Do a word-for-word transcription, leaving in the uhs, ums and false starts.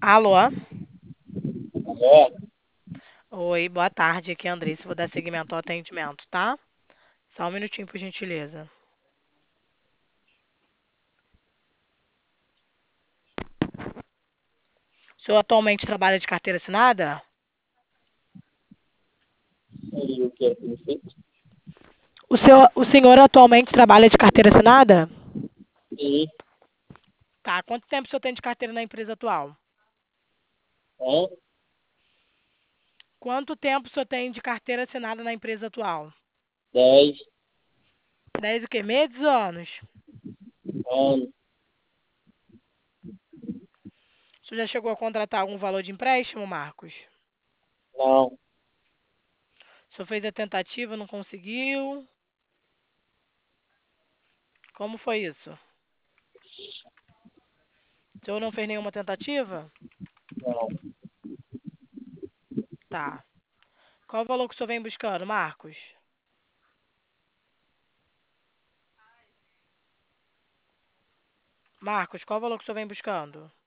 Alô? É, Oi, boa tarde. Aqui é a Andressa. Vou dar seguimento ao atendimento, tá? Só um minutinho, por gentileza. O senhor atualmente trabalha de carteira assinada? e o que é prefeito? O senhor, o senhor atualmente trabalha de carteira assinada? E, Tá. Quanto tempo o senhor tem de carteira na empresa atual? é, Quanto tempo o senhor tem de carteira assinada na empresa atual? dez Dez o quê? Meses ou anos? anos, O senhor já chegou a contratar algum valor de empréstimo, Marcos? não, O senhor fez a tentativa, não conseguiu? Como foi isso? O senhor não fez nenhuma tentativa? não. Tá. Qual o valor que o senhor vem buscando, Marcos? Marcos, qual o valor que o senhor vem buscando?